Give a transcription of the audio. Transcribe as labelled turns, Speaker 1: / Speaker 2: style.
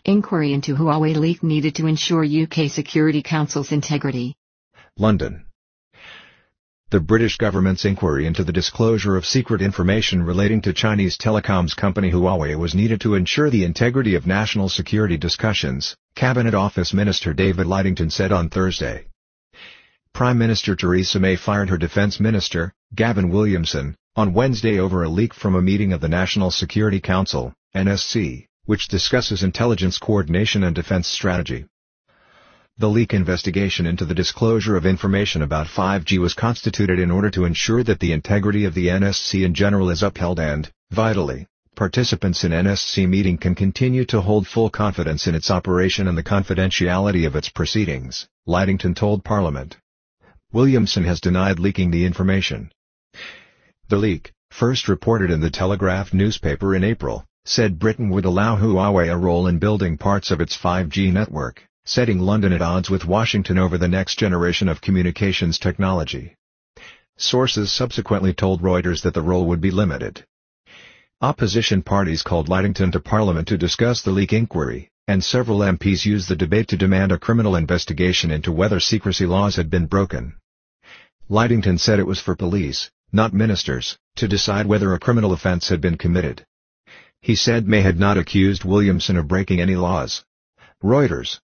Speaker 1: Inquiry into Huawei leak needed to ensure UK Security Council's integrity.
Speaker 2: London. The British government's inquiry into the disclosure of secret information relating to Chinese telecoms company Huawei was needed to ensure the integrity of national security discussions, Cabinet Office Minister David Lidington said on Thursday. Prime Minister Theresa May fired her Defence Minister, Gavin Williamson, on Wednesday over a leak from a meeting of the National Security Council, NSC, which discusses intelligence coordination and defence strategy. The leak investigation into the disclosure of information about 5G was constituted in order to ensure that the integrity of the NSC in general is upheld and, vitally, participants in NSC meeting can continue to hold full confidence in its operation and the confidentiality of its proceedings, Lidington told Parliament. Williamson has denied leaking the information. The leak, first reported in the Telegraph newspaper in April, said Britain would allow Huawei a role in building parts of its 5G network, setting London at odds with Washington over the next generation of communications technology. Sources subsequently told Reuters that the role would be limited. Opposition parties called Lidington to Parliament to discuss the leak inquiry, and several MPs used the debate to demand a criminal investigation into whether secrecy laws had been broken. Lidington said it was for police, not ministers, to decide whether a criminal offence had been committed. He said May had not accused Williamson of breaking any laws. Reuters.